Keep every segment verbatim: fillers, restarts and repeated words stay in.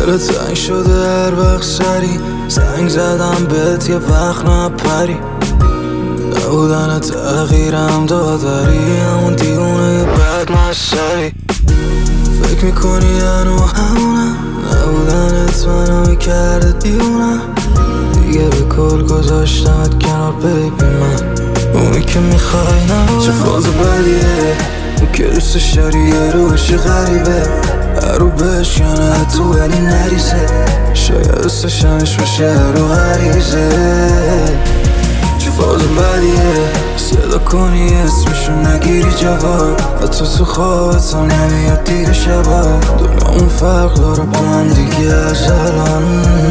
دل تنگ شده هر وقت سری زنگ زدم بهت یه وقت نپری. نبودن تغییرم دادری همون دیونه بد مشتری. فکر میکنی هنو همونم نبودنت منو میکرده دیونم. دیگه به کل گذاشتمت کنار بیبی من اونی که میخوای نبودم. چه فاز بدیه اون که دوستش داری یه روش غریبه هرو بشکنه تو ولی نریزه. شاید دوستش همش باشه هرو غریزه. چه فاز بدیه صدا کنی اسمشو نگیری جواب حتی تو خوابت هم نمیاد دیر شبا. دنیامون فرق داره با هم دیگه از الان.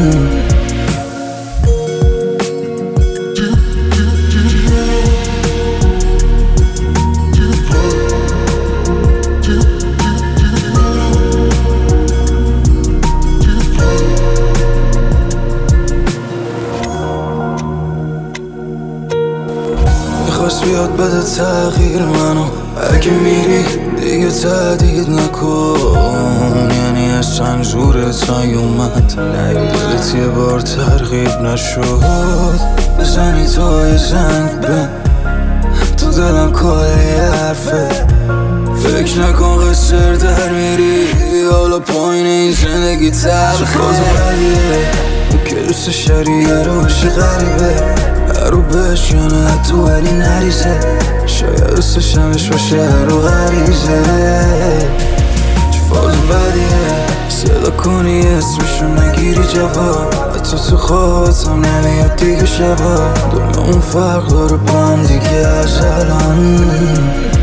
میخواست بیاد بده تغییر منو اگه میری دیگه تهدید نکن. یعنی اصلا زورت نیومد دلت یه بار ترغیب نشد. بزنی تو یه زنگ بهم تو دلم کلی حرفه. فکر نکن قصر در میری حالا پایین این زندگی تلخه. فاز بدیه اون که دوستش داری یه روش غریبه هرو بشکنه تو ولی نریزه. شاید دوستش همش باشه هرو غریزه. چه فاز بدیه صدا کنی اسمشو نگیری جواب حتی تو خوابت هم نمیاد دیگه شبا. دنیامون فرق داره با هم دیگه از الان.